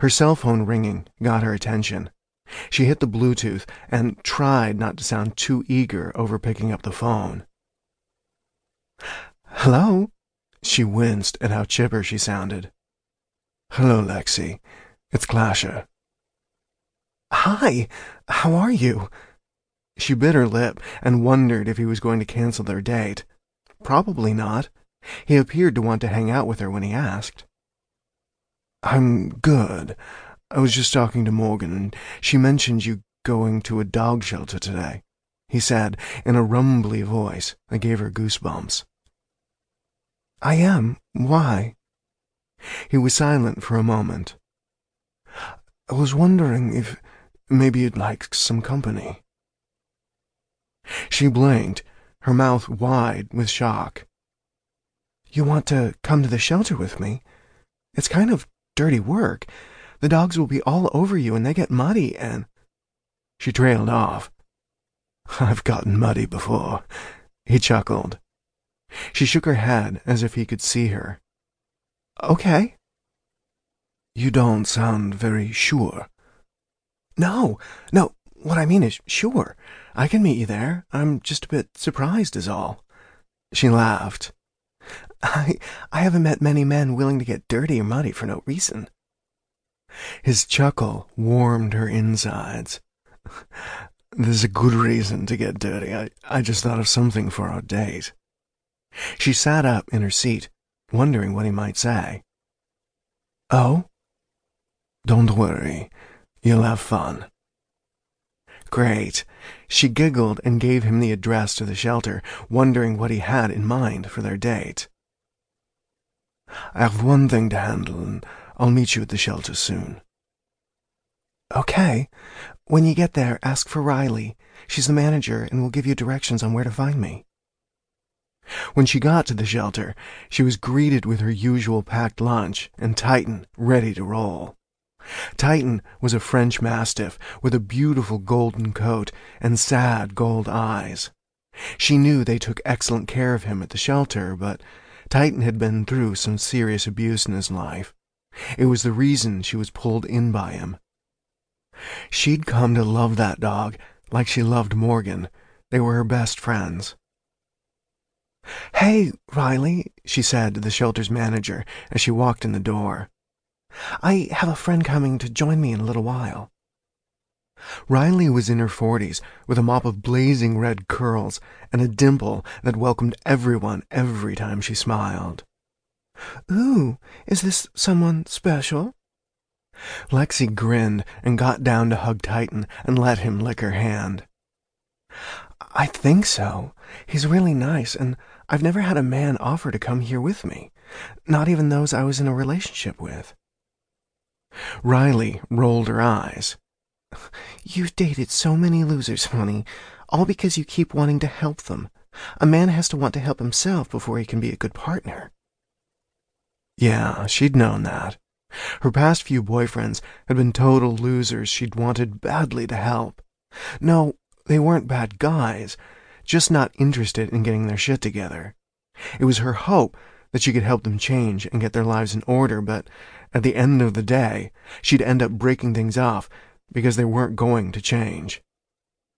Her cell phone ringing got her attention. She hit the Bluetooth and tried not to sound too eager over picking up the phone. "Hello?" She winced at how chipper she sounded. "Hello, Lexi. It's Clasher." "Hi, how are you?" She bit her lip and wondered if he was going to cancel their date. Probably not. He appeared to want to hang out with her when he asked. "I'm good. I was just talking to Morgan, and she mentioned you going to a dog shelter today," he said in a rumbly voice that gave her goosebumps. "I am. Why?" He was silent for a moment. "I was wondering if maybe you'd like some company." She blinked, her mouth wide with shock. "You want to come to the shelter with me? It's kind of dirty work. The dogs will be all over you and they get muddy and—" She trailed off. "I've gotten muddy before," he chuckled. She shook her head as if he could see her. "Okay." "You don't sound very sure." No, what I mean is, sure, I can meet you there. I'm just a bit surprised is all." She laughed. I haven't met many men willing to get dirty or muddy for no reason." His chuckle warmed her insides. "There's a good reason to get dirty. I just thought of something for our date." She sat up in her seat, wondering what he might say. "Oh?" "Don't worry. You'll have fun." Great. She giggled and gave him the address to the shelter, wondering what he had in mind for their date. "I have one thing to handle, and I'll meet you at the shelter soon." "Okay. When you get there, ask for Riley. She's the manager and will give you directions on where to find me." When she got to the shelter, she was greeted with her usual packed lunch and Titan ready to roll. Titan was a French Mastiff with a beautiful golden coat and sad gold eyes. She knew they took excellent care of him at the shelter, but Titan had been through some serious abuse in his life. It was the reason she was pulled in by him. She'd come to love that dog like she loved Morgan. They were her best friends. "Hey, Riley," she said to the shelter's manager as she walked in the door. "I have a friend coming to join me in a little while." Riley was in her 40s, with a mop of blazing red curls and a dimple that welcomed everyone every time she smiled. "Ooh, is this someone special?" Lexi grinned and got down to hug Titan and let him lick her hand. "I think so. He's really nice, and I've never had a man offer to come here with me, not even those I was in a relationship with." Riley rolled her eyes. "You've dated so many losers, honey, all because you keep wanting to help them. A man has to want to help himself before he can be a good partner." Yeah, she'd known that. Her past few boyfriends had been total losers she'd wanted badly to help. No, they weren't bad guys, just not interested in getting their shit together. It was her hope that she could help them change and get their lives in order, but at the end of the day, she'd end up breaking things off because they weren't going to change.